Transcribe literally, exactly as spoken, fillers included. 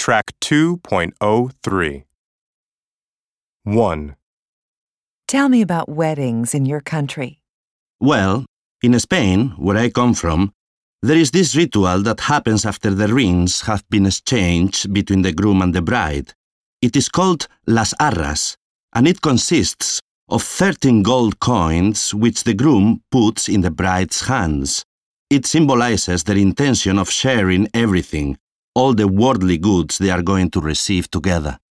Track two point oh three. one. Tell me about weddings in your country. Well, in Spain, where I come from, there is this ritual that happens after the rings have been exchanged between the groom and the bride. It is called Las Arras, and it consists of thirteen gold coins which the groom puts in the bride's hands. It symbolizes their intention of sharing everything, all the worldly goods they are going to receive together.